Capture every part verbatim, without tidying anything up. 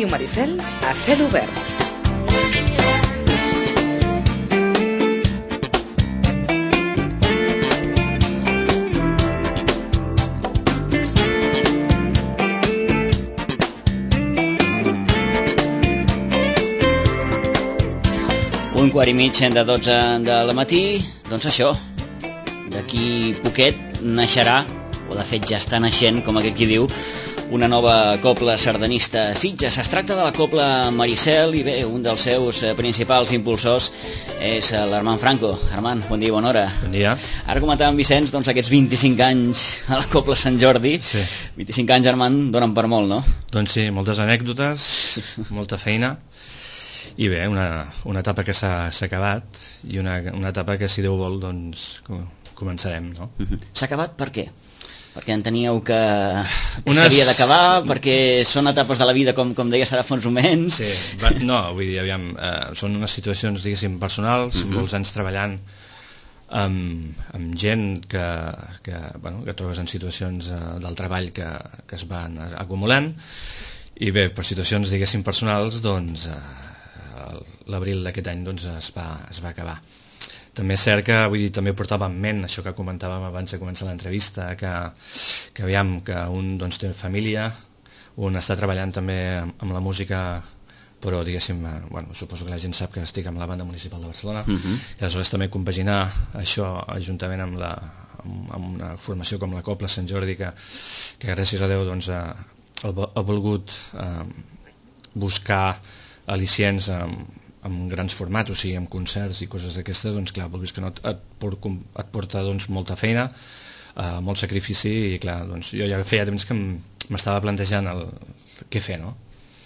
Ràdio Maricel a cel obert. Un quart i mig de dotze del matí, doncs això, d'aquí poquet naixerà, o de fet ja està naixent, com aquest qui diu, una nova cobla sardanista a Sitges. Es tracta de la cobla Maricel i bé, un dels seus principals impulsors és l'Armand Franco. Armand, bon dia i bona hora. Bon dia. Ara comentàvem, Vicenç, doncs aquests vint-i-cinc anys a la cobla Sant Jordi. Sí. vint-i-cinc anys, Armand, donen per molt, no? Doncs sí, moltes anècdotes, molta feina. I bé, una, una etapa que s'ha acabat i una, una etapa que, si Déu vol, doncs començarem, no? Uh-huh. S'ha acabat per què? Perquè enteníeu que Unes... s'havia d'acabar, perquè són etapes de la vida, com, com deia Sara fa uns moments. Sí, va, no, vull dir, aviam, eh, són unes situacions, diguéssim, personals, uh-huh. molts anys treballant amb, amb gent que, que, bueno, que trobes en situacions eh, del treball que, que es van acumulant, i bé, per situacions, diguéssim, personals, doncs... Eh, l'abril d'aquest any doncs, es, va, es va acabar. També és cert que vull dir, també portava en ment això que comentàvem abans de començar l'entrevista, que, que aviam, que un doncs, té família, un està treballant també amb, amb la música, però diguéssim, bueno, suposo que la gent sap que estic amb la banda municipal de Barcelona, uh-huh. i aleshores també compaginar això juntament amb, la, amb, amb una formació com la Cobla Sant Jordi, que, que gràcies a Déu doncs, ha, ha volgut eh, buscar al·licients amb, amb grans formats, o sigui, amb concerts i coses d'aquestes, doncs clar, vulguis que no, et, et porta doncs, molta feina, eh, molt sacrifici, i clar, doncs, jo ja feia temps que m'estava plantejant el, què fer, no?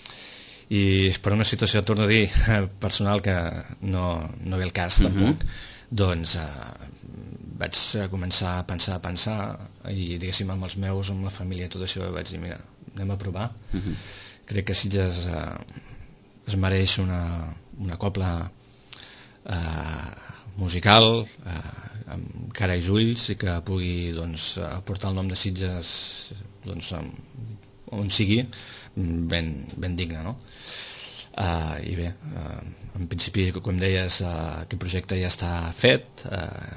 I per una situació, torno a dir, personal, que no, no ve el cas, uh-huh. tampoc, doncs eh, vaig començar a pensar, a pensar, i diguéssim, amb els meus, amb la família, tot això, vaig dir, mira, anem a provar. Uh-huh. Crec que Sitges eh, es mereix una, una cobla eh, musical eh, amb cara i ulls, i que pugui doncs, portar el nom de Sitges doncs, on sigui ben, ben digne, no? Eh, i bé, eh, en principi, com deies, eh, aquest projecte ja està fet,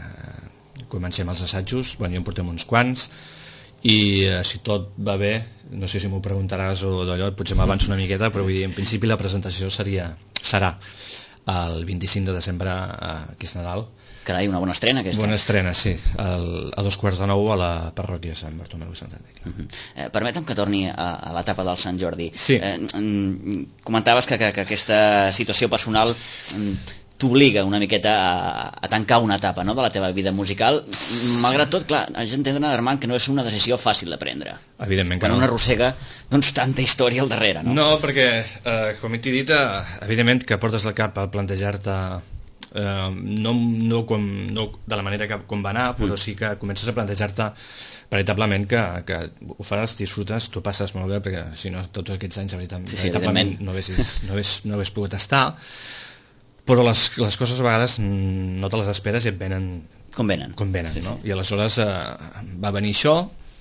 eh, comencem els assajos, bueno, ja en portem uns quants, i eh, si tot va bé, no sé si m'ho preguntaràs o d'allò, potser m'avanço una miqueta, però vull dir, en principi la presentació seria, serà el vint-i-cinc de desembre, eh, que és Nadal. Carai, una bona estrena aquesta. Bona estrena, sí, el, a dos quarts de nou a la parròquia Sant Bartomeu i Sant Enric. Uh-huh. eh, permetem que torni a, a l'etapa del Sant Jordi. Sí. Eh, comentaves que, que, que aquesta situació personal t'obliga una miqueta a, a tancar una etapa, no?, de la teva vida musical. Malgrat tot, clar, haig d'entendre, Armand, que no és una decisió fàcil de prendre. Evidentment que quan no. una arrossega doncs, tanta història al darrere, no? No, perquè, eh, com he dit, eh, evidentment que portes al cap a plantejar-te eh, no, no, com, no de la manera que, com va anar, però mm. sí que comences a plantejar-te veritablement que, que ho faràs, disfrutes, tu passes molt bé, perquè si no, tots aquests anys, veritablement, sí, sí, veritablement no haguessis, no hagués, no hagués pogut estar. Però les, les coses a vegades no te les esperes i et venen com venen, com venen sí, no? Sí. I aleshores eh, va venir això,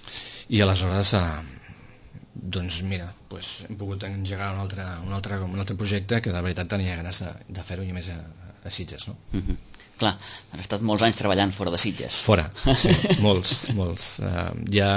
i aleshores eh, doncs mira, pues, hem pogut engegar un altre, un, altre, un altre projecte que de veritat tenia ganes de, de fer-ho, i més a, a Sitges, no? Uh-huh. Clar, has estat molts anys treballant fora de Sitges. Fora, sí, molts, molts. Uh, ja,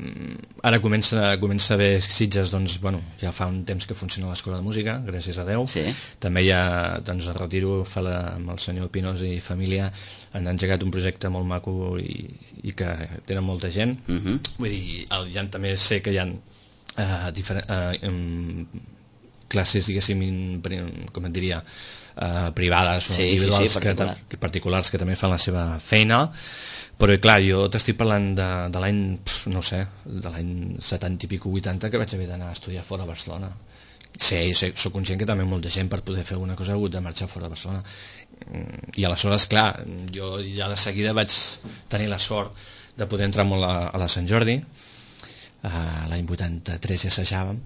ara comença, comença a haver Sitges, doncs, bueno, ja fa un temps que funciona l'Escola de Música, gràcies a Déu. Sí. També ja, doncs, a Retiro, fa la, amb el senyor Pinós i família, han engegat un projecte molt maco i, i que tenen molta gent. Uh-huh. Vull dir, el, ja també sé que hi ha uh, diferent, uh, um, classes, diguéssim, in, com et diria, Uh, privades o sí, individuals, sí, sí, particular. que, particulars que també fan la seva feina, però clar, jo t'estic parlant de, de l'any, no sé, de l'any setanta i pico, vuitanta, que vaig haver d'anar a estudiar fora a Barcelona. Sí, sí, soc conscient que també molta gent per poder fer alguna cosa ha hagut de marxar fora de Barcelona, i aleshores, clar, jo ja de seguida vaig tenir la sort de poder entrar molt a, a la Sant Jordi. Uh, l'any vuitanta-tres ja assajàvem,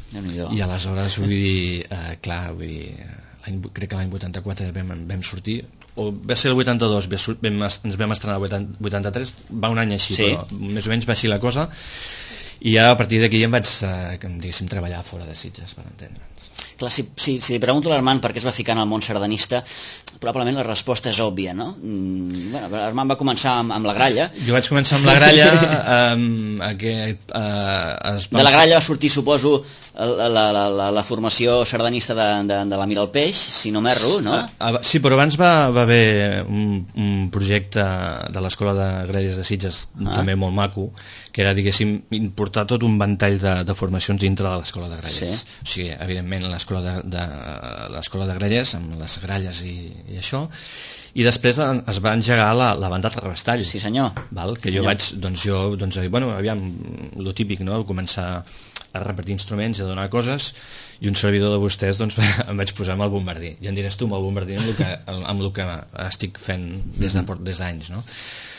i aleshores vull dir, uh, clar, vull dir, crec que l'any vuitanta-quatre vam, vam sortir, o va ser el vuitanta-dos, vam, ens vam estrenar el vuitanta-tres, va un any així, sí. Però més o menys va així la cosa, i ara a partir d'aquí em vaig, eh, diguéssim, treballar fora de Sitges, per entendre'ns. Clar, si, si, si li pregunto a l'Armand per què es va ficar en el món sardanista, probablement la resposta és òbvia, no? Mm, bueno, l'Armand va començar amb, amb la gralla. Jo vaig començar amb la gralla. um, aquest, uh, es de la gralla va sortir, suposo, la, la, la, la formació sardanista de, de, de la Mira el Peix, si no m'erro, no? Uh, uh, sí, però abans va, va haver un, un projecte de l'Escola de Gralles de Sitges, ah. també molt maco, que era, diguéssim, importar tot un ventall de, de formacions dintre de l'Escola de Gralles. Sí. O sigui, evidentment, l'escola de, de, l'escola de Gralles, amb les gralles i, i això, i després es va engegar la, la banda de Rabastall. Sí, senyor. Val? Que sí, jo senyor. vaig, doncs jo, doncs, bueno, aviam, lo típic, no?, començar a repartir instruments i a donar coses, i un servidor de vostès, doncs, em vaig posar amb el bombardí. I em diràs tu, amb el bombardí, amb el que, amb el que estic fent des de, des d'anys, no?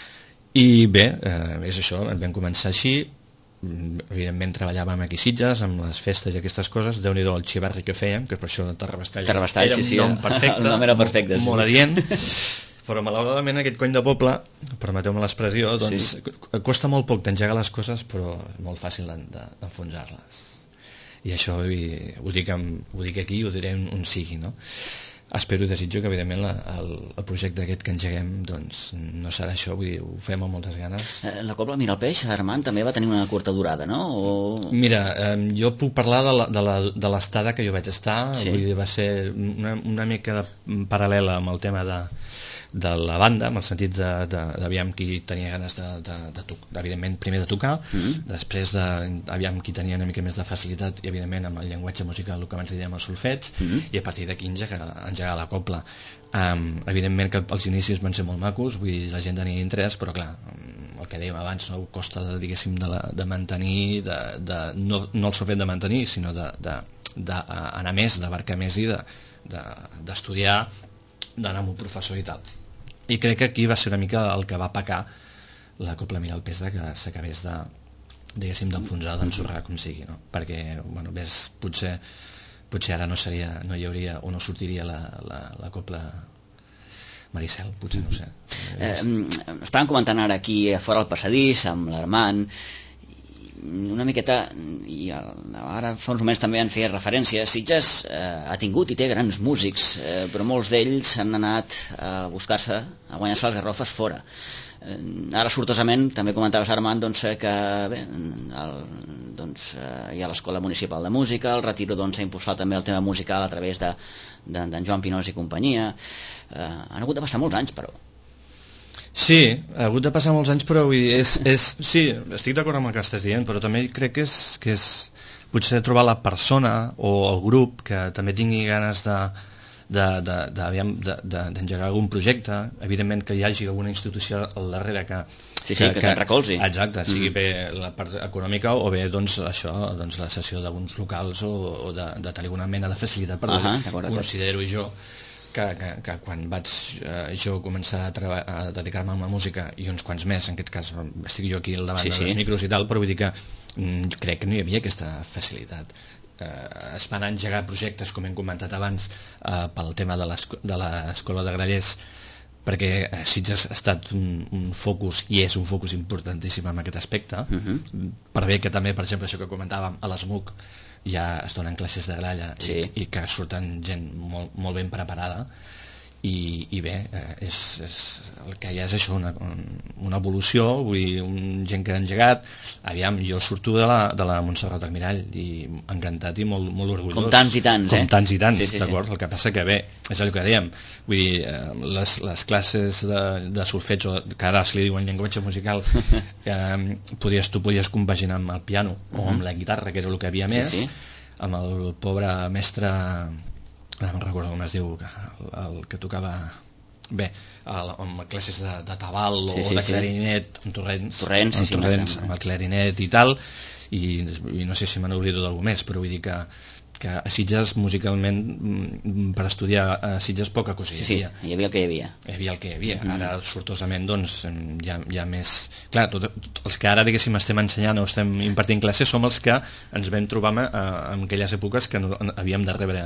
I bé, eh, és això, vam començar així, evidentment treballàvem aquí a Sitges amb les festes i aquestes coses, Déu-n'hi-do el xivarri que fèiem, que per això Terrabastall era sí, sí, un nom perfecte, el nom era perfecte, molt, molt adient, però malauradament aquest cony de poble, permeteu-me l'expressió, doncs sí. costa molt poc d'engegar les coses, però molt fàcil d'enfonsar-les, i això ho dic, amb, ho dic aquí i ho diré on, on sigui, no? Espero i desitjo que evidentment la, el, el projecte aquest que engeguem doncs, no serà això, vull dir, ho fem amb moltes ganes. La Cobla Mira el Peix, Armand, també va tenir una curta durada, no? O... Mira, eh, jo puc parlar de, la, de, la, de l'estada que jo vaig estar, sí. Vull dir, va ser una, una mica de paral·lela amb el tema de, de la banda, en el sentit de, de, d'aviam qui tenia ganes de, de, de tocar, evidentment primer de tocar, mm. després de, aviam qui tenia una mica més de facilitat i evidentment amb el llenguatge musical, el que abans dèiem els solfeig, mm. i a partir d'aquí engegar, engegar la copla. Um, evidentment que els inicis van ser molt macos, vull dir, la gent tenia interès, però clar, el que dèiem abans, no, costa de, diguéssim, de, la, de mantenir, de, de, no, no el sol fet de mantenir, sinó d'anar més, d'abarcar més i d'estudiar, de, de, d'anar amb un professor i tal. I crec que aquí va ser una mica el que va pecar la Copla Mira el Peix, que s'acabés de, diguéssim, d'enfonsar, d'ensorrar, com sigui, no? Perquè, bueno, ves, potser potser ara no seria, no hi hauria o no sortiria la, la, la Copla Maricel, potser, no ho sé. Eh, estàvem comentant ara aquí fora al passadís amb l'Armand, una miqueta, i ara fa uns moments també en feia referència, Sitges eh, ha tingut i té grans músics, eh, però molts d'ells han anat a buscar-se, a guanyar-se les garrofes fora. Eh, ara sortosament també comentaves, Armand, doncs, que bé, el, doncs, eh, hi ha l'Escola Municipal de Música, el Retiro doncs, ha impulsat també el tema musical a través de, de, d'en Joan Pinós i companyia. Eh, han hagut de passar molts anys, però sí, ha hagut de passar molts anys, però vull dir, és, és, sí, estic d'acord amb el que estàs dient, però també crec que és, que és potser trobar la persona o el grup que també tingui ganes de d'engegar de, de, de, de, algun projecte, evidentment que hi hagi alguna institució al darrere que sí, sí, que, que, que recolzi. Exacte, sigui mm. bé la part econòmica o bé doncs, això, doncs, la cessió d'alguns locals o, o de, de tenir alguna mena de facilitat, per uh -huh, considero jo que, que, que quan vaig eh, jo començar a, a dedicar-me a la música i uns quants més, en aquest cas estic jo aquí al davant sí, dels sí. micros i tal, però vull dir que mm, crec que no hi havia aquesta facilitat. Eh, es van engegar projectes, com hem comentat abans, eh, pel tema de l'Escola de Grallers, perquè eh, Sitges ha estat un, un focus, i és un focus importantíssim en aquest aspecte, uh -huh. per bé que també, per exemple, això que comentàvem, a l'S M U C ja es donen classes de gralla sí. i, i que surten gent molt, molt ben preparada, i, i bé, eh, és, és, el que hi ha és això, una, una evolució, vull dir, un gent que ha engegat. Aviam, jo surto de la, de la Montserrat Almirall i encantat i molt, molt orgullós. Com tants i tants, Com eh? Com tants i tants, sí, sí, d'acord? Sí. El que passa que bé, és allò que dèiem, vull dir, les, les classes de, de solfeig, o que ara se li diuen llenguatge musical, eh, podies, tu podies compaginar amb el piano uh -huh. o amb la guitarra, que era el que havia més, sí, sí. amb el pobre mestre, no me'n recordo com es diu, el, el que tocava bé, el, amb classes de, de tabal sí, o sí, de clarinet, sí. amb Torrents, Torrents, sí, amb, Torrents sí, amb el clarinet i tal, i, i no sé si me n'oblido d'algú més, però vull dir que que a Sitges musicalment per estudiar a Sitges poca cosa hi havia. Sí, sí, hi havia el que hi havia. Hi havia el que hi havia. Mm. Ara, sortosament, doncs, hi ha, hi ha més... Clar, tot, tot, els que ara, diguéssim, estem ensenyant o estem impartint classes som els que ens vam trobar eh, en aquelles èpoques que no, havíem de rebre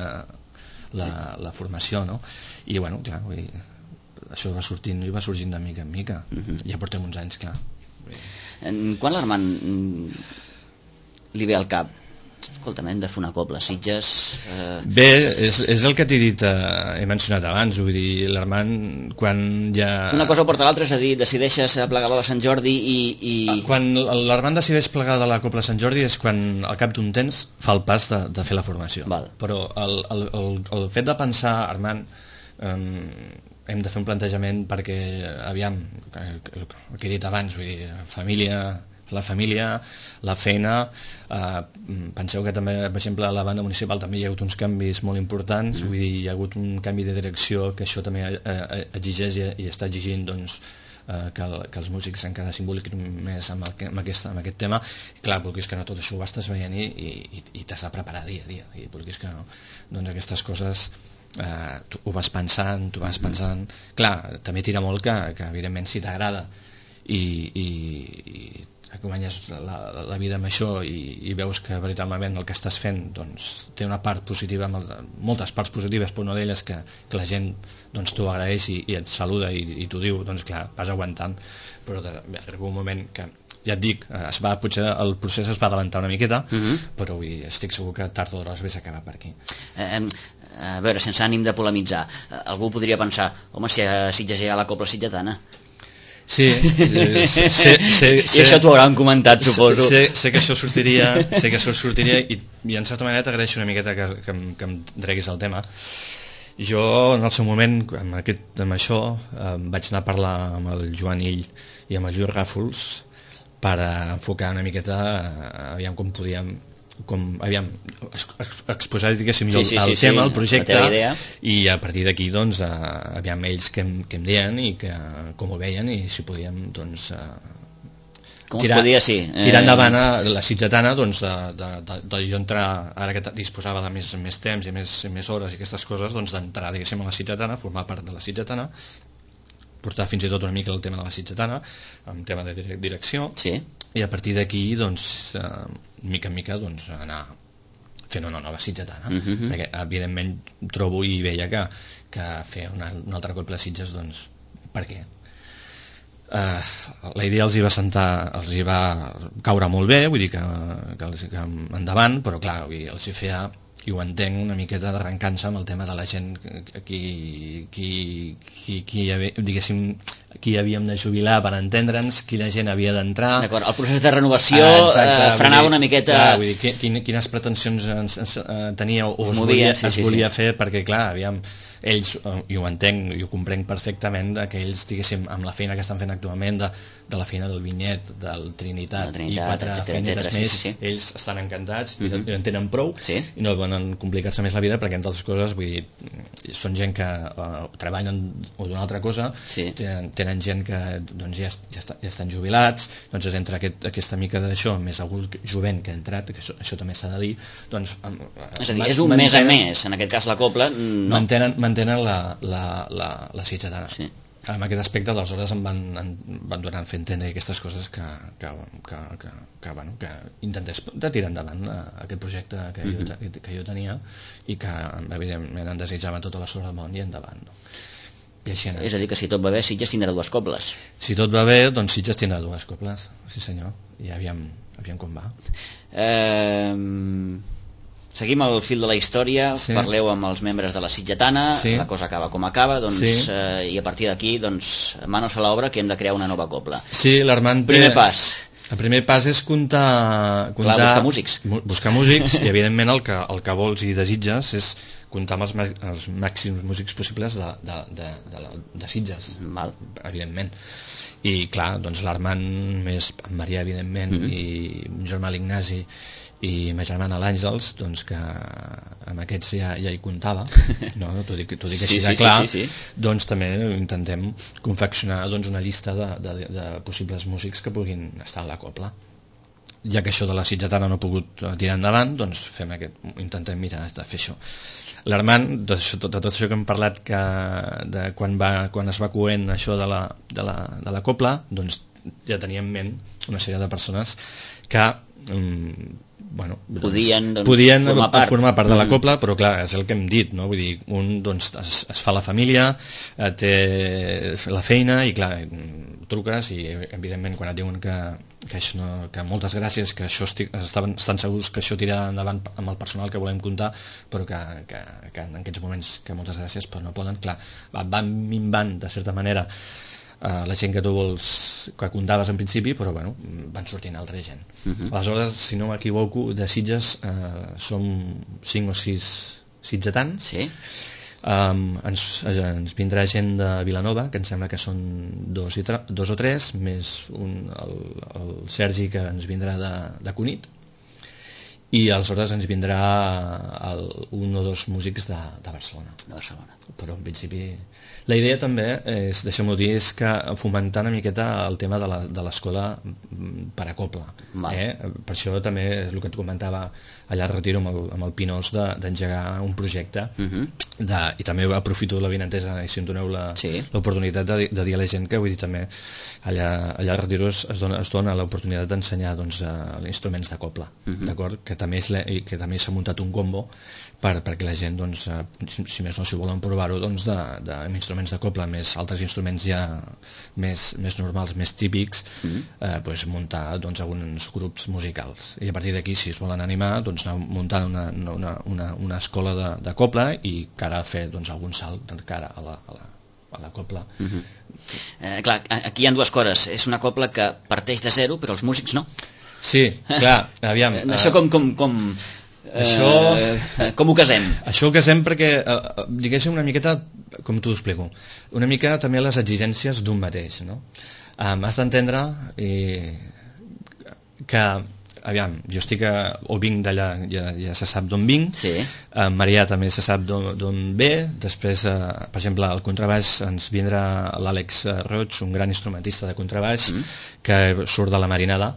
la, sí. la formació, no? I, bueno, clar, vull dir, això va sortint i va sorgint de mica en mica. Mm -hmm. Ja portem uns anys, clar. Quan l'Armand li ve al cap? Escolta'm, hem de fer una cobla a Sitges... Eh... Bé, és, és el que t'he dit, eh, he mencionat abans, vull dir, l'Armand, quan ja... Una cosa porta l'altra, és a dir, decideixes plegar de la Sant Jordi i... i... Quan l'Armand decideix plegar de la Cobla Sant Jordi és quan al cap d'un temps fa el pas de, de fer la formació. Val. Però el, el, el, el fet de pensar, Armand, eh, hem de fer un plantejament perquè, aviam, el que he dit abans, vull dir, família... la família, la feina, eh, penseu que també, per exemple, a la banda municipal també hi ha hagut uns canvis molt importants, mm. vull dir, hi ha hagut un canvi de direcció que això també eh, exigeix i, i està exigint doncs, eh, que, el, que els músics encara s'involucrin més amb, el, amb, aquesta, amb aquest tema, i clar, perquè és que no tot això ho estàs veient i, i, i t'has de preparar dia a dia, i perquè és que no, doncs aquestes coses eh, tu ho vas pensant, tu vas pensant, clar, també tira molt que, que evidentment si t'agrada i, i, i acompanyes la, la vida amb això i, i veus que veritablement el que estàs fent doncs, té una part positiva, moltes parts positives, però una d'elles que, que la gent doncs, t'ho agraeix i, i et saluda i, i t'ho diu, doncs clar, vas aguantant, però de, bé, arriba un moment que ja et dic, es va, potser el procés es va adelantar una miqueta, uh -huh. però ui, estic segur que tard o d'hora es ve s'acaba per aquí. Eh, a veure, sense ànim de polemitzar, algú podria pensar, home, si a Sitges hi ha la Cobla Sitgetana. Sí, eh, sé, sé, sé, i això t'ho hauran comentat, suposo. Sé, sé que això sortiria, sé que això sortiria i, i en certa manera t'agraeixo una miqueta que, que, que em treguis el tema. Jo, en el seu moment, amb, aquest, amb això, eh, vaig anar a parlar amb el Joan Ill i amb el Lluís Ràfols per enfocar una miqueta, eh, aviam com podíem com, aviam, exposar diguéssim jo sí, sí, el sí, tema, sí, el projecte i a partir d'aquí doncs eh, aviam ells que em, que em deien i que, com ho veien i si podíem doncs eh, com tirar, podia, sí. eh... tirar endavant a la Sitgetana doncs de, de, de, de jo entrar, ara que disposava de més, més temps i més, més hores i aquestes coses, doncs d'entrar diguéssim a la Sitgetana, formar part de la Sitgetana, portar fins i tot una mica el tema de la Sitgetana, amb tema de direcció, sí. I a partir d'aquí doncs eh, mica en mica doncs, anar fent una nova Sitgetana, uh -huh. perquè evidentment trobo i veia que, que fer una, una altra cobla a Sitges, doncs per què? Uh, la idea els hi va sentar, els hi va caure molt bé, vull dir que, que, els, que endavant, però clar, vull dir, els hi feia, i ho entenc, una miqueta d'arrencant-se amb el tema de la gent qui, qui, qui, qui diguéssim, qui havíem de jubilar per entendre'ns, quina gent havia d'entrar. D'acord, el procés de renovació ah, exacte, eh, frenava dir, una miqueta... Clar, vull dir, quines, quines pretensions ens, ens, eh, tenia o es, es volia, sí, es sí, volia sí. fer, perquè clar, aviam, ells, i ho entenc, i ho comprenc perfectament, que ells, diguéssim, amb la feina que estan fent actualment, de, de la feina del Vinyet, del Trinitat, Trinitat i quatre feinetes més, sí, sí, sí. ells estan encantats, uh -huh. i en tenen prou, sí. i no volen complicar-se més la vida, perquè entre altres coses, vull dir, són gent que uh, treballen o d'una altra cosa, sí. tenen, tenen gent que doncs, ja, ja, està, ja estan jubilats, doncs entre aquest, aquesta mica d'això, més algú jovent que ha entrat, que això, això també s'ha de dir, doncs... Um, és a dir, és un mes a més, en aquest cas la cobla, no. Mantenen, mantenen la, la, la, la Sitgetana. Sí. En aquest aspecte, aleshores, em van, em van donar a fer entendre aquestes coses que, que, que, que, que, bueno, que intentés de tirar endavant aquest projecte que, uh -huh. jo, que jo tenia i que, evidentment, em desitjava tota la sort del món i endavant. No? I així és a dir, que si tot va bé, Sitges tindrà dues cobles. Si tot va bé, doncs Sitges tindrà dues cobles, sí senyor, i aviam, aviam com va. Eh... Seguim el fil de la història, sí. Parleu amb els membres de la Sitgetana, sí. La cosa acaba com acaba, doncs, sí. eh, i a partir d'aquí, doncs, manos a l'obra, que hem de crear una nova cobla. Sí, l'Armand... Primer pas. El primer pas és comptar... comptar Clar, buscar músics. Buscar músics, i evidentment el que, el que vols i desitges és comptar amb els, els màxims músics possibles de, de, de, de, de Sitges, Val. Evidentment. I clar, doncs l'Armand, més en Marià, evidentment, mm -hmm. i un germà l'Ignasi, i ma germana l'Àngels, doncs que amb aquests ja, ja hi comptava, no? T'ho dic, dic així sí, de clar, sí, sí, sí. Doncs també intentem confeccionar doncs, una llista de, de, de possibles músics que puguin estar a la cobla. Ja que això de la Sitgetana no ha pogut tirar endavant, doncs fem aquest, intentem mirar de fer això. L'Armand, de, de tot això que hem parlat, que de quan, va, quan es va coent això de la, de la, de la cobla, doncs ja tenia en ment una sèrie de persones que... Um, bueno, podien, doncs, podien formar, part. formar part de la cobla, però clar, és el que hem dit, no? Vull dir, un doncs, es, es fa la família, té la feina i clar, truques i evidentment quan et diuen que, que, això no, que moltes gràcies, que això estic, estaven, estan segurs que això tirarà endavant amb el personal que volem comptar, però que, que, que en aquests moments que moltes gràcies però no poden, clar, van minvant de certa manera uh, la gent que tu vols, que comptaves en principi, però bueno, van sortint altra gent. Uh-huh. Aleshores, si no m'equivoco, de Sitges uh, som cinc o sis sitgetans. Sí. Um, ens, ens vindrà gent de Vilanova, que em sembla que són dos, i tra- dos o tres, més un, el, el Sergi, que ens vindrà de, de Cunit, i aleshores ens vindrà el, un o dos músics de, de Barcelona. De Barcelona. Però en principi la idea també és, deixem-ho dir, és que fomentar una miqueta el tema de, la, de l'escola per a coble, eh? Per això també és el que et comentava allà al Retiro amb el, amb el Pinós de, d'engegar un projecte uh-huh. de, i també aprofito la vinentesa i si em doneu la, sí. l'oportunitat de, de dir a la gent que vull dir també allà, allà al Retiro es, es, dona, es dona l'oportunitat d'ensenyar doncs, uh, instruments de coble, uh-huh. d'acord? Que també, és, que també s'ha muntat un combo per, perquè la gent, doncs, uh, si, si més no, si volen provar-ho, doncs, de, de, amb instruments de coble, més altres instruments ja més, més normals, més típics, uh-huh. eh, doncs, muntar doncs, alguns grups musicals. I a partir d'aquí, si es volen animar, doncs, anar muntant una, una, una, una escola de, de coble i cara a fer doncs, algun salt de cara a la, a la, a la copla. Uh-huh. eh, clar, aquí hi ha dues coses. És una copla que parteix de zero, però els músics no. Sí, clar, aviam. Eh, això com... com, com això, eh, com ho casem? Això ho casem perquè, eh, diguéssim, una miqueta, com t'ho explico, una mica també les exigències d'un mateix, no? Um, has d'entendre eh, que, aviam, jo estic a, o vinc d'allà, ja, ja se sap d'on vinc, sí. eh, Marià també se sap d'on ve, després, eh, per exemple, al contrabaix ens vindrà l'Àlex Roig, un gran instrumentista de contrabaix, mm. que surt de la Marinada,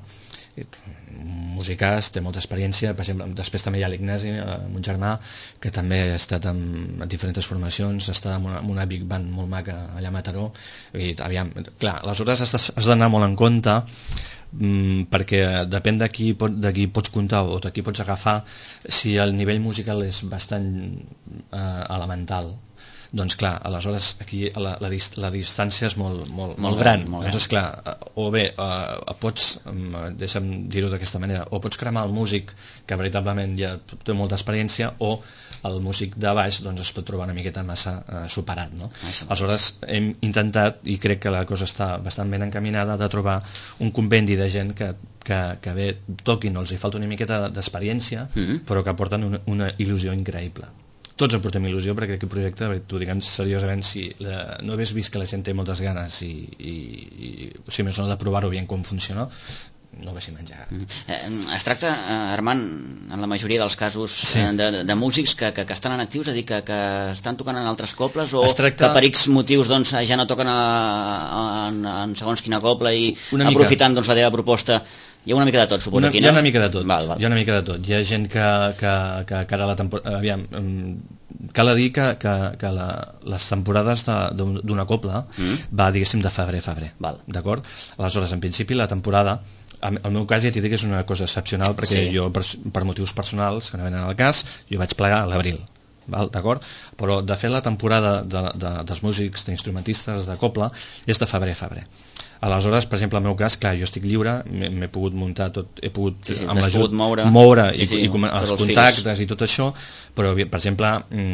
musicàs, té molta experiència. Per exemple, després també hi ha l'Ignasi, mon germà, que també ha estat en, en diferents formacions, està en una, en una big band molt maca allà a Mataró, i aviam, clar, aleshores has, has d'anar molt en compte mm, perquè depèn de qui, pot, de qui pots comptar o de qui pots agafar, si el nivell musical és bastant eh, elemental, doncs clar, aleshores aquí la, la, dist la distància és molt, molt, molt, molt gran, molt gran. Doncs clar, o bé uh, pots, um, deixa'm dir-ho d'aquesta manera, o pots cremar el músic que veritablement ja té molta experiència, o el músic de baix doncs, es pot trobar una miqueta massa uh, superat, no? Aleshores hem intentat, i crec que la cosa està bastant ben encaminada, de trobar un compendi de gent que que, que bé toquin, els hi falta una miqueta d'experiència, mm-hmm. però que aporten una, una il·lusió increïble. Tots aportem il·lusió perquè aquest projecte, t'ho diguem seriosament, si la, no hagués vist que la gent té moltes ganes i, i, i si més no de provar-ho bien com funciona, no haguéssim engegat. Mm. Eh, es tracta, eh, Armand, en la majoria dels casos sí. eh, de, de músics que, que, que estan en actius, és a dir, que, que estan tocant en altres cobles o tracta... que per X motius doncs, ja no toquen a, a, en, en segons quina copla i una aprofitant mica... doncs, la teva proposta. Hi ha una mica de tot, suposo, una, aquí, no? Hi ha una mica de tot, val, val. Hi ha una mica de tot. Hi ha gent que, que, que, que ara la temporada... Aviam, cal dir que, que, que la, les temporades d'una copla mm. va, diguéssim, de febrer a febrer. D'acord? Aleshores, en principi, la temporada... En el meu cas ja t'hi dic que és una cosa excepcional perquè sí. jo, per, per motius personals, que no venen al cas, jo vaig plegar a l'abril. D'acord? Però, de fet, la temporada de, de, dels músics, d'instrumentistes de copla és de febrer a febrer. Aleshores, per exemple, en el meu cas, clar, jo estic lliure, m'he pogut muntar tot, he pogut, sí, sí, amb l'ajut, moure, moure sí, sí, i, i els, els contactes fils. I tot això, però, per exemple,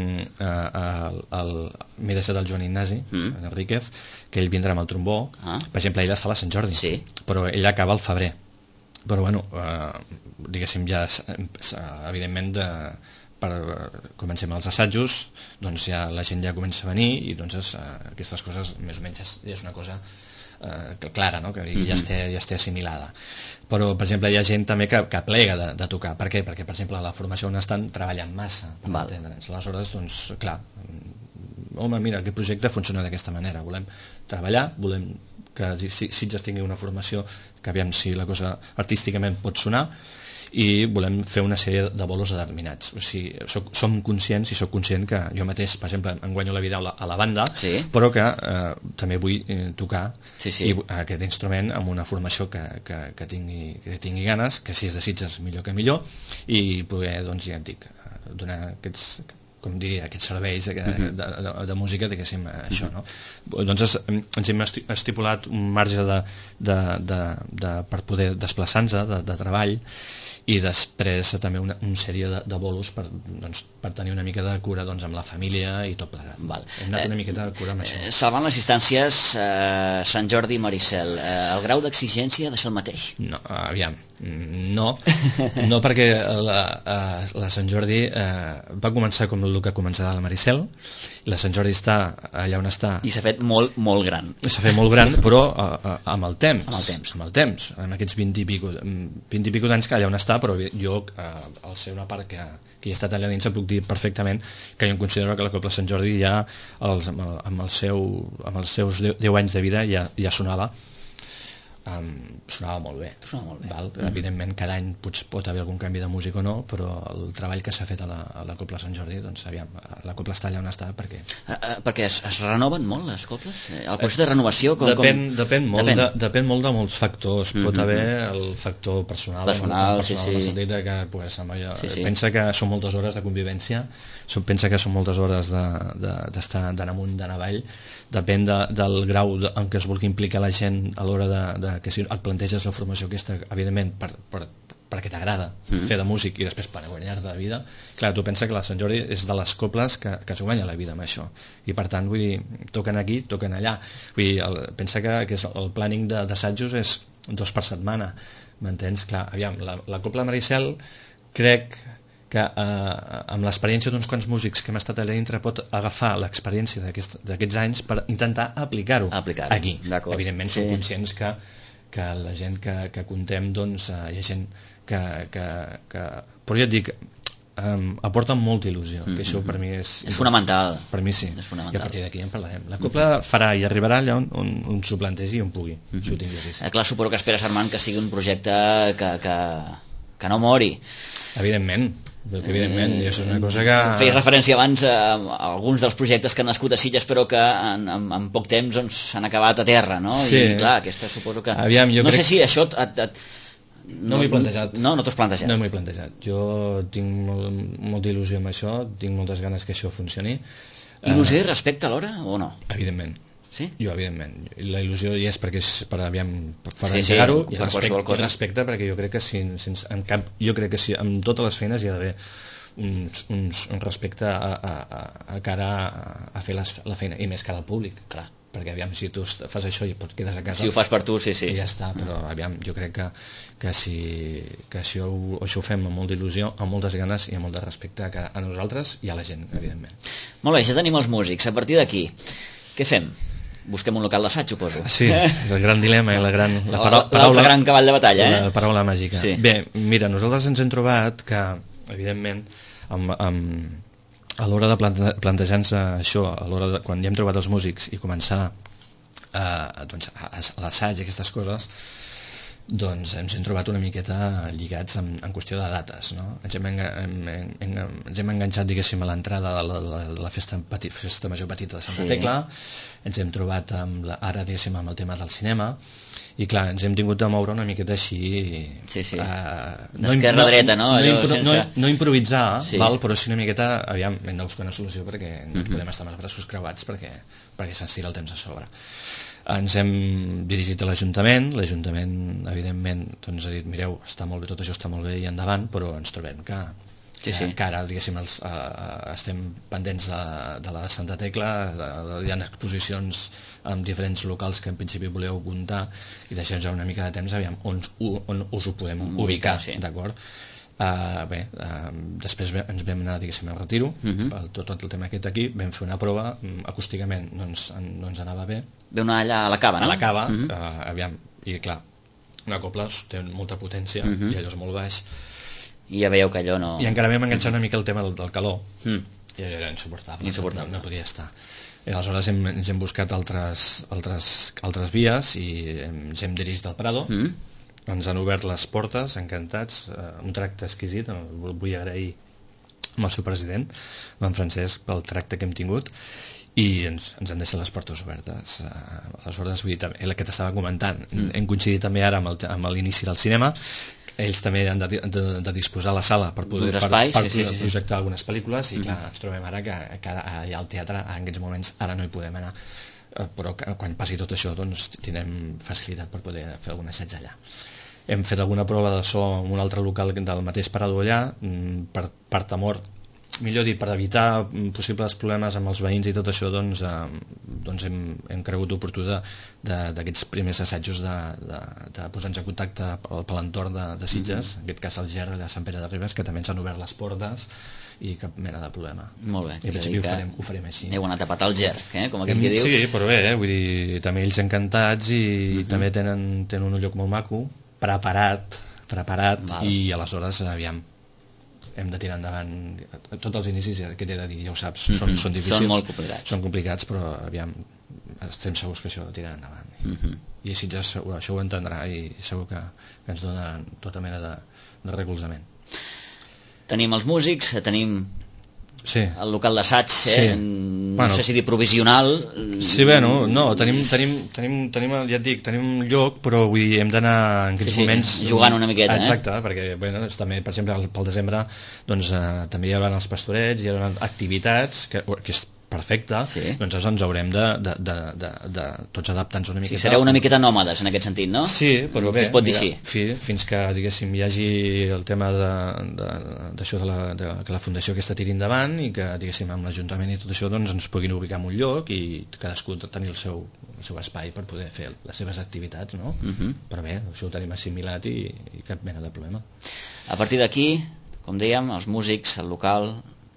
el, el, m'he deixat el Joan Ignasi, mm. Enríquez, que ell vindrà amb el trombó, ah. per exemple, ell està a la Sant Jordi, sí. però ell acaba al febrer. Però, bueno, eh, diguéssim, ja, evidentment, de, per, comencem els assajos, doncs ja la gent ja comença a venir i doncs eh, aquestes coses, més o menys, ja és una cosa eh, clara, no? Que mm-hmm. ja, esté, ja esté assimilada. Però, per exemple, hi ha gent també que, que plega de, de tocar. Per què? Perquè, per exemple, la formació on estan treballant massa, per entendre'ns. Aleshores, doncs, clar, home, mira, aquest projecte funciona d'aquesta manera. Volem treballar, volem que si, si ja tingui una formació que aviam si la cosa artísticament pot sonar, i volem fer una sèrie de bolos determinats. O sigui, soc, som conscients i soc conscient que jo mateix, per exemple, em guanyo la vida a la, a la banda, sí. però que eh, també vull eh, tocar sí, sí. I, aquest instrument amb una formació que, que, que, tingui, que tingui ganes, que si es desitges millor que millor, i poder, doncs, ja et dic, donar aquests com diria, aquests serveis de, de, de, de música, diguéssim, això, no? Doncs es, ens hem estipulat un marge de, de, de, de, per poder desplaçar-nos de, de treball, i després també una, una sèrie de, de bolos per, doncs, per tenir una mica de cura doncs, amb la família i tot plegat. Val. Hem anat eh, una miqueta de cura amb això. Eh, salvant les distàncies, eh, Sant Jordi i Maricel, eh, el grau d'exigència deixa el mateix? No, aviam, no, no perquè la, la Sant Jordi eh, va començar com el que començarà la Maricel, i la Sant Jordi està allà on està. I s'ha fet molt, molt gran. S'ha fet molt gran, però eh, amb el temps. Amb el temps. Amb el temps, amb aquests vint i pico, vint i pico d'anys que allà on està, però jo, eh, al ser una part que, que hi ha estat allà dins, puc dir perfectament que jo em considero que la Cobla Sant Jordi ja, els, amb, el, amb, el seu, amb els seus deu anys de vida ja, ja sonava um, sonava molt bé, sonava molt bé. Val? Mm. Evidentment cada any pot, pot haver algun canvi de música o no, però el treball que s'ha fet a la, a la Cobla Sant Jordi, doncs aviam, la Cobla està allà on està perquè, uh, uh, perquè es, es renoven molt les cobles? El procés de renovació com, depèn, com... depèn, molt depèn. De, depèn molt de molts factors. Pot mm-hmm. haver el factor personal, personal, personal sí, sí. sentit que pues, allò, sí, sí. pensa que són moltes hores de convivència, pensa que són moltes hores d'estar de, de, d'anar amunt, d'anar avall, depèn de, del grau de, en què es vulgui implicar la gent a l'hora de, de que si et planteges la formació aquesta, evidentment per, per, perquè t'agrada mm-hmm. fer de músic i després per guanyar-te la vida. Clar, tu pensa que la Sant Jordi és de les cobles que, que es guanya la vida amb això, i per tant, vull dir, toquen aquí, toquen allà, vull dir, el, pensa que, que és el planning d'assajos és dos per setmana, m'entens? Clar, aviam, la, la Cobla Maricel crec que eh, amb l'experiència d'uns quants músics que hem estat allà dintre pot agafar l'experiència d'aquests aquest, anys per intentar aplicar-ho Aplicar aquí. Evidentment sí. som conscients que, que la gent que, que contem, doncs, eh, hi ha gent que, que, que... Però ja et dic, um, aporten molta il·lusió, mm-hmm. que això per mi és... És fonamental. Per mi sí, és fonamental. I a partir d'aquí en parlarem. La Cobla mm-hmm. farà i arribarà allà on, on, on s'ho plantegi i on pugui. Mm-hmm. Això ho tinc vist. Eh, clar, suposo que esperes, Armand, que sigui un projecte que, que, que no mori. Evidentment, que evidentment, i això és una cosa que... Feies referència abans a, a alguns dels projectes que han nascut a Sitges però que en, en, en poc temps doncs, s'han acabat a terra, no? Sí. I clar, aquesta suposo que... Aviam, jo no crec... sé si això... Et, et... No, no m'he plantejat. No, no t'ho has plantejat. No m'he plantejat. Jo tinc molt, molta il·lusió amb això, tinc moltes ganes que això funcioni. Il·lusió i respecte alhora o no? Evidentment. Sí? Jo, evidentment. La il·lusió hi és perquè és per, aviam, per sí, engegar-ho, sí, i, respecte, i respecte perquè jo crec que si, sense, en cap, jo crec que si amb totes les feines hi ha d'haver uns, uns, un respecte a, a, a, a cara a, a fer les, la feina, i més cara al públic, clar, perquè aviam, si tu fas això i et quedes a casa, si ho fas per tu, sí, sí, i ja està, però aviam, jo crec que, que si que això, això ho fem amb molta il·lusió, amb moltes ganes i amb molt de respecte a, a nosaltres i a la gent, evidentment. Molt bé, ja tenim els músics, a partir d'aquí què fem? Busquem un local d'assaig, suposo. Sí, el gran dilema i la gran... La paraula, l'altre gran cavall de batalla, eh? La paraula màgica. Sí. Bé, mira, nosaltres ens hem trobat que, evidentment, amb, amb, a l'hora de plante, plantejar-nos això, a l'hora de, quan ja hem trobat els músics i començar eh, doncs, a, a l'assaig i aquestes coses, doncs ens hem trobat una miqueta lligats en, en qüestió de dates, no? Ens hem, enga, hem, hem, ens hem enganxat, diguéssim, a l'entrada de la, la, la festa, peti, festa major petita de Santa sí. Tecla, ens hem trobat amb la, ara, diguéssim, amb el tema del cinema, i clar, ens hem tingut de moure una miqueta així sí, sí. Uh, d'esquerra no, a dreta, no? No, impro, sense... no, no improvisar, sí. val? Però sí una miqueta, aviam, hem de buscar una solució perquè no mm-hmm. podem estar amb els braços creuats perquè, perquè se'ns tira el temps a sobre. Ens hem dirigit a l'Ajuntament, l'Ajuntament evidentment doncs, ha dit, mireu, està molt bé, tot això està molt bé i endavant, però ens trobem que, sí, sí. que ara diguéssim, els, uh, estem pendents de, de la Santa Tecla, de, de, hi ha exposicions en diferents locals que en principi voleu comptar i deixem-nos una mica de temps aviam, on, on us ho podem ubicar, ubicar sí. D'acord? Uh, bé, uh, després ens vam anar, diguéssim, al retiro, uh-huh. per tot, tot el tema aquest aquí, vam fer una prova, acústicament no ens, no ens anava bé. Veu anar allà a la cava, no? A la cava, uh-huh. uh, aviam, i clar, una cobla té molta potència, uh-huh. i allò és molt baix. I ja veieu que allò no... I encara vam enganxar una mica el tema del, del calor, uh-huh. i allò era insuportable, insuportable. No, no podia estar. I aleshores hem, ens hem buscat altres, altres, altres vies i ens hem dirigit al Prado, uh-huh. ens han obert les portes, encantats, eh, un tracte exquisit, vull agrair al seu president, en Francesc, pel tracte que hem tingut, i ens, ens han deixat les portes obertes. Eh, aleshores, vull dir, el que t'estava comentant, mm. hem coincidit també ara amb, el, amb l'inici del cinema, ells també han de, de, de disposar la sala per poder per, espais, per, sí, per sí, sí. projectar algunes pel·lícules i Mm. clar, ens trobem ara que, que allà al teatre en aquests moments ara no hi podem anar, eh, però que, quan passi tot això doncs tindrem facilitat per poder fer algun assaig allà. Hem fet alguna prova de so en un altre local del mateix Parador allà, mm, per, per temor, millor dit, per evitar possibles problemes amb els veïns i tot això, doncs, eh, doncs hem, hem cregut oportú d'aquests primers assajos de, de, de posar-nos en contacte pel, per l'entorn de, de Sitges, mm-hmm. en aquest cas el Ger de Sant Pere de Ribes, que també ens han obert les portes i cap mena de problema. Molt bé. I en principi ho farem, ho farem així. Heu anat a patar el Ger, eh? Com aquell que diu. Sí, però bé, eh? Vull dir, també ells encantats i mm-hmm. també tenen, tenen un lloc molt maco, preparat, preparat Val. I aleshores, aviam, hem de tirar endavant tots els inicis que t'he de dir, ja ho saps, mm-hmm. són, són difícils, són molt complicats, són complicats però aviam, estem segurs que això tirarà endavant mm-hmm. i Sitges això ho entendrà i segur que, que ens donaran tota mena de, de recolzament. Tenim els músics, tenim sí. el local d'assaig, eh? sí. no bueno, sé si dir provisional. Sí, bé, no, no tenim, tenim, tenim, tenim, ja et dic, tenim un lloc, però vull dir, hem d'anar en aquests sí, sí, moments... jugant una miqueta, exacte, eh? perquè, bueno, també, per exemple, pel desembre, doncs, eh, també hi haurà els pastorets, hi haurà activitats, que, que és perfecte, sí. doncs ens haurem de, de, de, de, de tots adaptar-nos una miqueta. Sí, sereu una miqueta nòmades en aquest sentit, no? Sí, però bé, si es pot dir mira, així. fi, fins que diguéssim hi hagi el tema d'això de, de, de, la, de que la fundació aquesta tiri endavant i que diguéssim amb l'Ajuntament i tot això doncs ens puguin ubicar en un lloc i cadascú tenir el seu, el seu espai per poder fer les seves activitats, no? Uh-huh. Però bé, això ho tenim assimilat i, i cap mena de problema. A partir d'aquí, com dèiem, els músics, el local,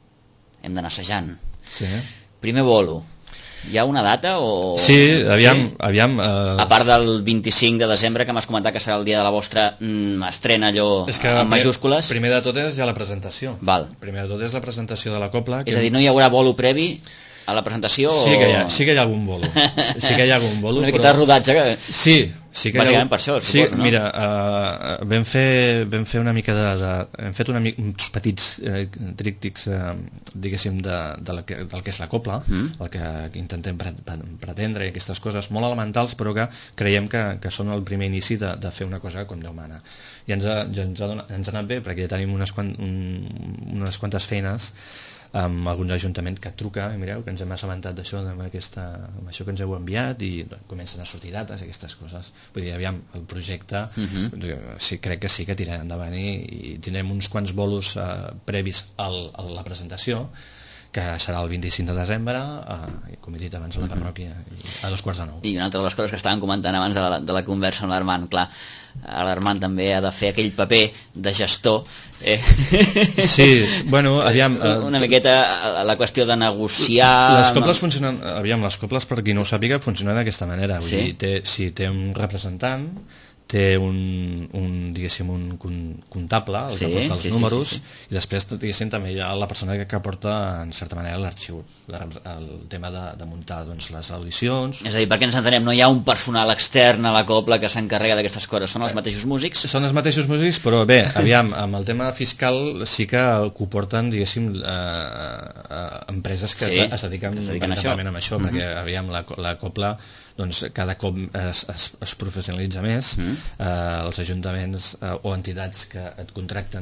hem d'anar assajant. Sí. Primer bolo. Hi ha una data o...? Sí, aviam... Sí? aviam uh... A part del vint-i-cinc de desembre, que m'has comentat que serà el dia de la vostra mm, estrena allò és que en majúscules. Primer de tot és ja la presentació. Val. Primer de tot és la presentació de la cobla. És que... a dir, no hi haurà bolo previ a la presentació? Sí que hi ha, o... sí que hi ha algun bolo. Sí que hi ha algun bolo. Una miqueta però... de rodatge. Que... Sí, sí que bàsicament ha... per això, sí, suposo, no? Mira, uh, vam, fer, vam fer una mica de... de hem fet una mica, uns petits eh, tríptics, eh, diguéssim, de, de la que, del que és la cobla, mm. el que intentem pretendre i aquestes coses molt elementals, però que creiem que, que són el primer inici de, de fer una cosa com Déu mana. I ens ha, ja ens ha, donat, ens ha anat bé, perquè ja tenim unes, quant, un, unes quantes feines amb alguns ajuntaments que truca i mireu que ens hem assabentat d'això amb, aquesta, amb això que ens heu enviat i doncs, comencen a sortir dates i aquestes coses. Vull dir, aviam, el projecte uh-huh. sí, crec que sí que tirarà endavant i, i tindrem uns quants bolos uh, previs al, a la presentació que serà el vint-i-cinc de desembre uh, com he dit abans a la parròquia uh-huh. a dos quarts de nou. I una altra de les coses que estàvem comentant abans de la, de la conversa amb l'Armand, clar, l'Armand també ha de fer aquell paper de gestor eh? Sí, bueno, aviam uh, una miqueta la qüestió de negociar les cobles funcionen, aviam, les cobles per qui no ho sàpiga funcionen d'aquesta manera, vull sí? dir, té, si té un representant té un, un diguéssim un comptable, el sí, que porta els sí, números sí, sí, sí. i després diguéssim també hi ha la persona que, que porta en certa manera l'arxiu, el tema de, de muntar doncs, les audicions. És a dir, perquè ens entenem, no hi ha un personal extern a la cobla que s'encarrega d'aquestes coses, són els mateixos músics? Són els mateixos músics, però bé, aviam, amb el tema fiscal sí que ho porten diguéssim eh, eh, empreses que sí, es, es dediquen, es dediquen a això, a això uh-huh. perquè aviam, la, la cobla doncs cada cop es, es, es professionalitza més, mm. eh, els ajuntaments eh, o entitats que et contracten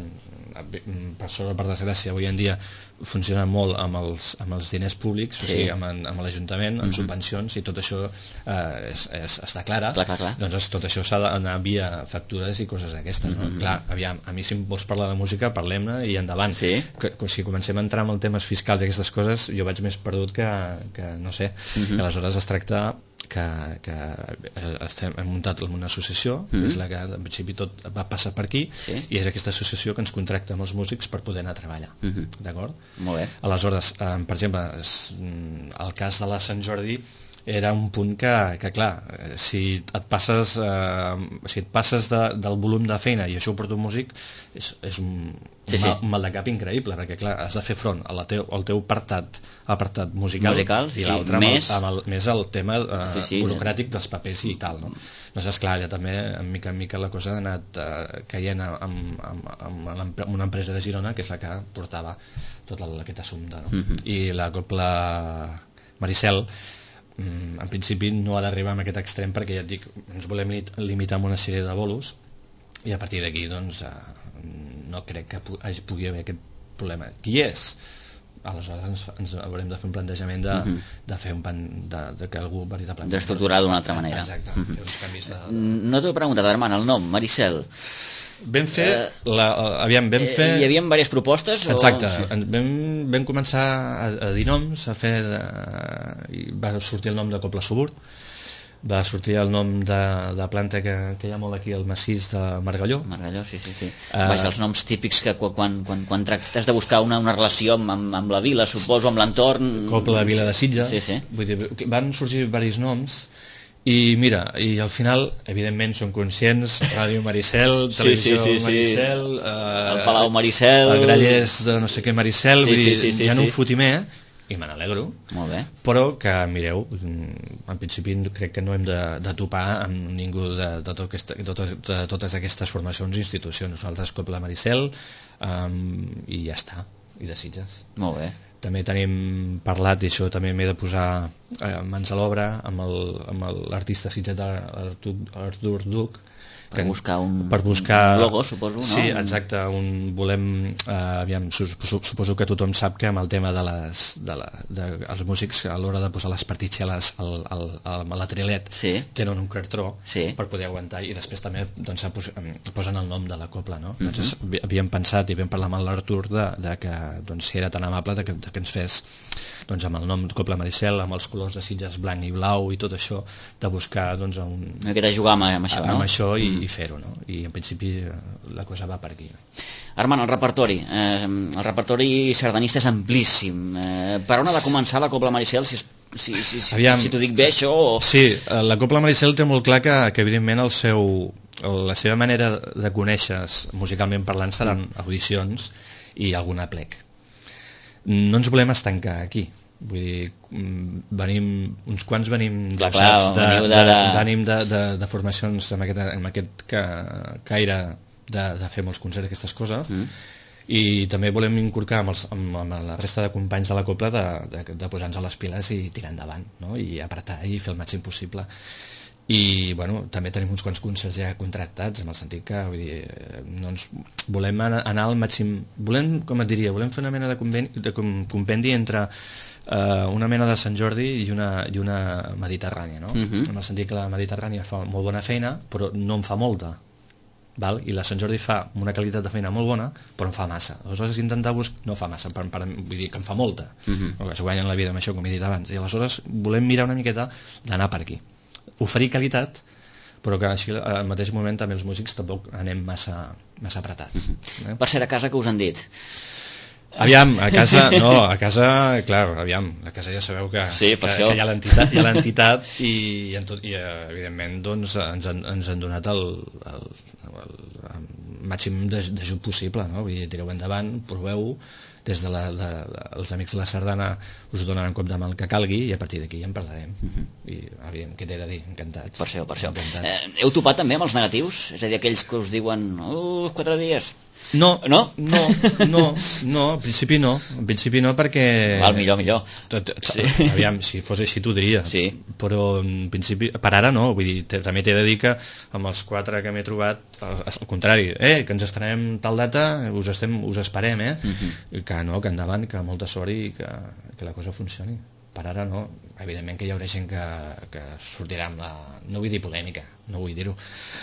per sort o per desgràcia avui en dia funcionen molt amb els, amb els diners públics, sí. o sigui, amb, amb l'Ajuntament, amb mm-hmm. subvencions, i tot això eh, es, es, es declara, clar, clar, clar. doncs tot això s'ha d'anar via factures i coses d'aquestes. Mm-hmm. No? Clar, aviam, a mi si vols parlar de música, parlem-ne i endavant. Sí. Que, si comencem a entrar en temes fiscals i aquestes coses, jo vaig més perdut que, que no sé, mm-hmm. aleshores es tracta que, que estem, hem muntat una associació, mm-hmm. que és la que en principi tot va passar per aquí, sí. i és aquesta associació que ens contracta amb els músics per poder anar a treballar. Mm-hmm. D'acord? Molt bé. Aleshores, eh, per exemple, es, el cas de la Sant Jordi era un punt que, que clar, si et passes, eh, si et passes de, del volum de feina i això ho porta un músic, és, és un, sí, un, mal, sí. un mal de cap increïble, perquè clar, has de fer front al teu, al teu apartat, apartat musical, musical i sí, l'altre més... amb, el, amb el, més el tema eh, sí, sí, burocràtic dels papers i tal, no? Doncs esclar, ja també en mica en mica la cosa ha anat eh, caient amb, amb, amb, amb una empresa de Girona que és la que portava tot el, aquest assumpte, no? Mm-hmm. I la cobla Maricel en principi no ha d'arribar a aquest extrem perquè ja et dic, ens volem limitar amb una sèrie de bolos i a partir d'aquí doncs eh, no crec que pu pugui haver aquest problema. Qui és? Aleshores ens, ens haurem de fer un plantejament de, uh -huh. de fer un pan de, de que algú veritablement d'estructurar d'una altra manera. Exacte, uh -huh. fer uns canvis de... No t'ho he preguntat, Armand, el nom, Maricel. Vam fer, uh, la, aviam, vam fer... Hi havia diverses propostes? Exacte, o... sí. vam, vam començar a, a dir noms, a fer de, i va sortir el nom de Copla Subur, va sortir el nom de, de planta que, que hi ha molt aquí al massís de Margalló. Margalló, sí, sí, sí. Uh, Vaja, els noms típics que quan, quan, quan tractes de buscar una, una relació amb, amb, amb la vila, suposo, amb l'entorn... Copla, Vila de Sitges. Sí, sí. Vull dir, van sorgir diversos noms i mira, i al final, evidentment, són conscients, Ràdio Maricel, Televisió sí, sí, sí, Maricel... Sí. Eh, el Palau Maricel... El Grallers de no sé què Maricel, sí, vull dir, sí, sí, sí, hi ha sí. un fotimer... i me n'alegro, però que mireu, en principi crec que no hem de, de topar amb ningú de, de, tot aquesta, de, totes, de totes aquestes formacions i institucions. Nosaltres Copla Maricel um, i ja està, i de Sitges. Molt bé. També tenim parlat, i això també m'he de posar eh, mans a l'obra amb l'artista sitgetà Artur Duc, per buscar un, per buscar un logo, suposo, no? Sí, exacte, un, volem eh, aviam, suposo, suposo que tothom sap que amb el tema de les, de la, de, els músics a l'hora de posar les partitxeles al, al, al, al trilet sí. tenen un cartró sí. per poder aguantar, i després també doncs, posen el nom de la copla, no? Uh-huh. Doncs havíem pensat i vam parlar amb l'Artur de, de que doncs, si era tan amable de que, de que ens fes doncs, amb el nom de Copla Maricel, amb els colors de Sitges blanc i blau i tot això, de buscar doncs, un... que de jugar amb, amb això, amb no? això i, mm. i fer-ho, no? I en principi la cosa va per aquí. Armand, el repertori eh, el repertori sardanista és amplíssim. Eh, per on ha de començar la Copla Maricel, si, es, si, si, si, Aviam, si t'ho dic bé això o... Sí, la Copla Maricel té molt clar que, que evidentment el seu, la seva manera de conèixer musicalment parlant seran mm. audicions i algun aplec. No ens volem estancar aquí, vull dir, venim, uns quants venim clar, clar, de, de, de, de... venim de, de, de formacions amb aquest, amb aquest caire de, de fer molts concerts, aquestes coses, mm. i també volem inculcar amb, els, amb, amb la resta de companys de la Copla de, de, de posar-nos a les piles i tirar endavant, no? I apretar i fer el màxim possible. I bueno, també tenim uns quants concerts ja contractats, en el sentit que vull dir, no ens volem anar al màxim, volem, com et diria, volem fer una mena de, convendi, de compendi entre uh, una mena de Sant Jordi i una, i una Mediterrània, no? Uh-huh. En el sentit que la Mediterrània fa molt bona feina però no en fa molta, val? I la Sant Jordi fa una qualitat de feina molt bona però en fa massa, aleshores intentar buscar no fa massa, per, per, vull dir que en fa molta, uh-huh. es guanyen la vida amb això, com he dit abans, i aleshores volem mirar una miqueta d'anar per aquí, oferir qualitat però que així al mateix moment també els músics tampoc anem massa, massa apretats. Uh-huh. Eh? Per ser a casa, que us han dit? Aviam, a casa, no, a casa, clar, aviam, a casa ja sabeu que, sí, que, que hi ha l'entitat hi ha l'entitat i, i, tot, i evidentment doncs, ens, han, ens han donat el, el, el, el màxim d'ajut possible, no? Vull dir, tireu endavant, proveu des de, la, de, de els amics de la Sardana us donaran cop de mà el que calgui i a partir d'aquí ja en parlarem. Uh-huh. I aviam, què t'he de dir? Encantats. Per això, per això. Eh, heu topat també amb els negatius? És a dir, aquells que us diuen uh, quatre dies... No, no, no, no, no, en principi no, en principi no perquè... Val, millor, millor. Tot, sí. Aviam, si fos així t'ho diria, sí. Però en principi, per ara no, vull dir, també t'he de dir que amb els quatre que m'he trobat, al, al contrari, eh, que ens estrenem tal data, us, estem, us esperem, eh, uh-huh. que no, que endavant, que molta sort i que, que la cosa funcioni. Per ara no, evidentment que hi haurà gent que, que sortirà amb la... no vull dir polèmica, no vull dir-ho,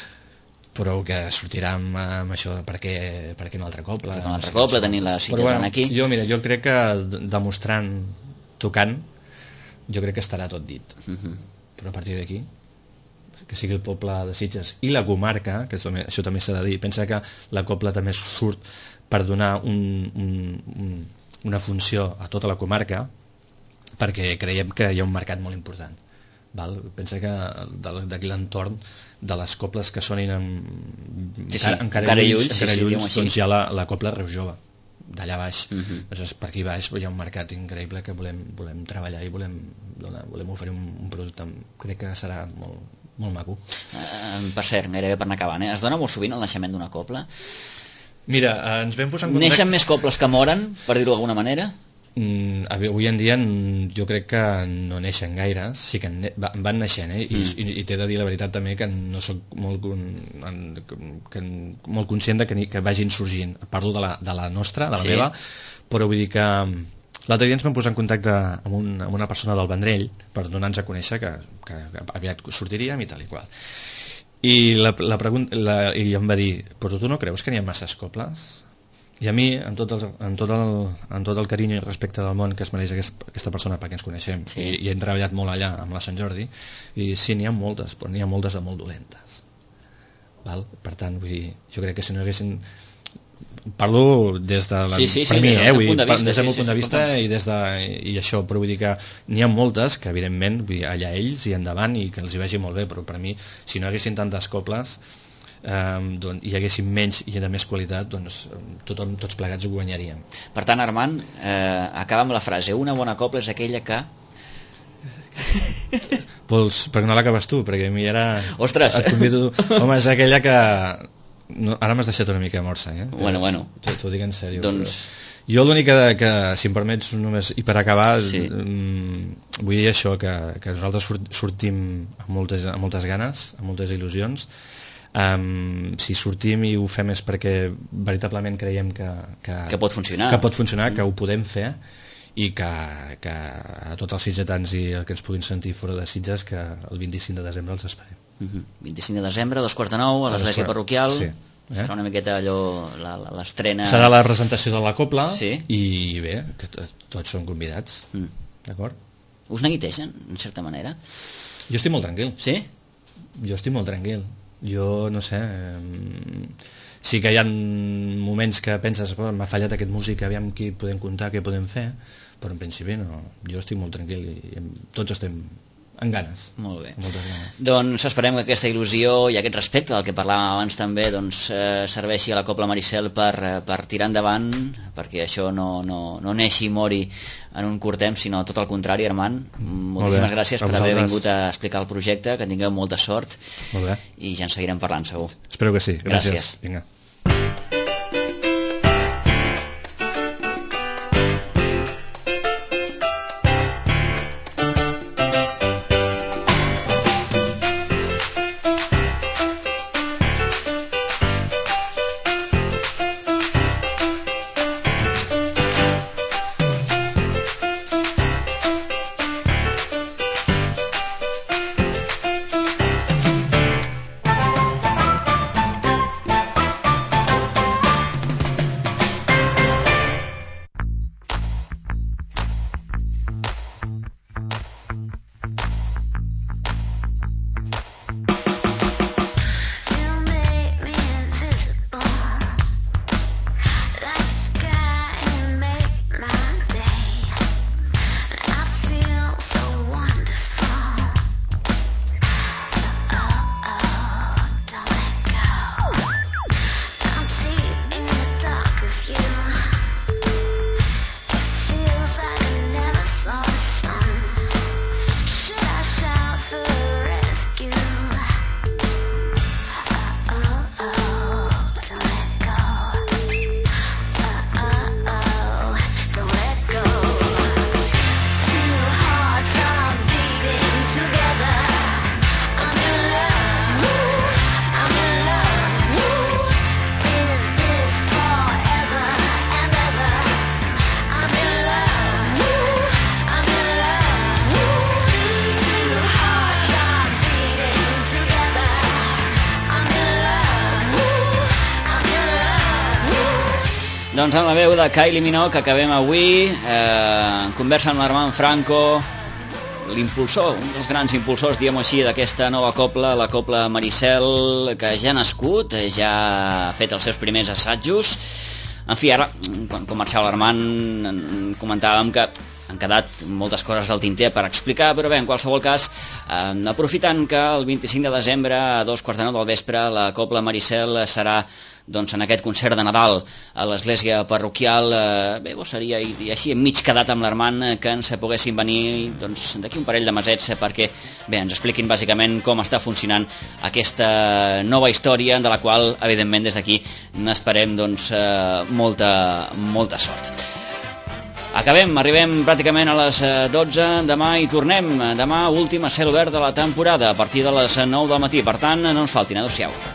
però que sortirà amb, amb això perquè, perquè una altra copla una altra copla, tenir la Sitges bueno, aquí jo, mira, jo crec que demostrant tocant, jo crec que estarà tot dit, uh-huh. però a partir d'aquí que sigui el poble de Sitges i la comarca, que això, això també s'ha de dir, pensa que la copla també surt per donar un, un, un, una funció a tota la comarca perquè creiem que hi ha un mercat molt important. Val? Pensa que d'aquí l'entorn de les coples que sonin en, sí, sí, encara, encara, encara llulls, lluny, encara sí, lluny, sí, doncs hi ha la, la copla Reus Jove d'allà baix, uh-huh. doncs per aquí baix hi ha un mercat increïble que volem, volem treballar i volem, donar, volem oferir un, un producte, crec que serà molt, molt maco. Uh, per cert, gairebé per anar acabant, eh? Es dona molt sovint el naixement d'una copla? Mira, ens vam posar en contacte... Neixen més coples que moren, per dir-ho d'alguna manera? Mm, avui en dia jo crec que no neixen gaire, sí que ne van naixent, eh? I, mm. i, i t'he de dir la veritat també que no soc molt, que, molt conscient de que, que vagin sorgint. Parlo de la, de la nostra, de la sí. meva, però vull dir que l'altre dia ens vam posar en contacte amb, un, amb una persona del Vendrell per donar-nos a conèixer que, que, que aviat sortiríem i tal i qual. I, la, la pregunta, la, i em va dir, però tu no creus que n'hi ha masses cobles? I a mi, amb tot, el, amb, tot el, amb tot el carinyo i respecte del món que es mereix aquest, aquesta persona perquè ens coneixem, sí. i, i hem treballat molt allà amb la Sant Jordi, i sí, n'hi ha moltes, però n'hi ha moltes de molt dolentes. Val? Per tant, vull dir, jo crec que si no haguessin... Parlo des de la... Sí, sí, per sí, mi, des eh? del Vull punt de dir, vista, des del sí, meu sí, punt de sí, vista sí, i, des de, i això, però vull dir que n'hi ha moltes que, evidentment, vull dir, allà ells i endavant i que els hi vagi molt bé, però per mi, si no haguessin tantes cobles... Um, doncs, hi haguéssim menys i de més qualitat, doncs tothom, tots plegats ho guanyaríem. Per tant, Armand, eh, acaba amb la frase: una bona copla és aquella que... Vols, perquè no l'acabes tu, perquè a mi ara... Ostres! Et convido... Home, és aquella que... No, ara m'has deixat una mica morsa, eh? Bueno, bueno. T'ho dic en sèrio. Doncs... Però... Jo l'únic que, que, si em permets només, i per acabar, sí. mm, vull dir això, que, que nosaltres sortim amb moltes, amb moltes ganes, amb moltes il·lusions. Um, si sortim i ho fem és perquè veritablement creiem que, que, que pot funcionar, que, pot funcionar mm. que ho podem fer i que, que a tots els sitgetans i que ens puguin sentir fora de Sitges, que el vint-i-cinc de desembre els esperem. Mm-hmm. vint-i-cinc de desembre, dos quarts de nou, a l'església parroquial. Sí. Eh? Serà una miqueta allò, l'estrena... Serà la presentació de la copla, sí. i bé, que tots són convidats. Mm. D'acord? Us neguiteixen, en certa manera? Jo estic molt tranquil. Sí? Jo estic molt tranquil. Jo no sé, eh, sí que hi ha moments que penses m'ha fallat aquest músic, aviam qui podem comptar, què podem fer, però en principi no, jo estic molt tranquil i tots estem amb ganes. Molt bé. Moltes ganes. Doncs esperem que aquesta il·lusió i aquest respecte del que parlàvem abans també doncs, eh, serveixi a la Copla Maricel per, per tirar endavant, perquè això no, no, no neixi i mori en un curt temps, sinó tot el contrari. Armand, moltíssimes gràcies per haver vingut a explicar el projecte, que tingueu molta sort. Molt bé. I ja en seguirem parlant, segur. Espero que sí. Gràcies. Gràcies. Vinga. Doncs amb la veu de Kylie Minogue acabem avui eh, en conversa amb l'Armand Franco, l'impulsor, un dels grans impulsors, diguem-ho així, d'aquesta nova copla, la Copla Maricel, que ja ha nascut, ja ha fet els seus primers assajos. En fi, ara, quan, quan marxava l'Armand, comentàvem que han quedat moltes coses al tinter per explicar, però bé, en qualsevol cas, eh, aprofitant que el vint-i-cinc de desembre a dos quarts de nou del vespre la Copla Maricel serà doncs, en aquest concert de Nadal a l'església parroquial, eh, bé, bo seria i, i així enmig quedat amb l'Armand que ens poguessin venir doncs, d'aquí un parell de mesets perquè bé, ens expliquin bàsicament com està funcionant aquesta nova història de la qual, evidentment, des d'aquí n'esperem doncs, eh, molta, molta sort. Acabem, arribem pràcticament a les dotze, demà hi tornem. Demà últim a cel obert de la temporada, a partir de les nou del matí. Per tant, no ens faltin, adéu-siau.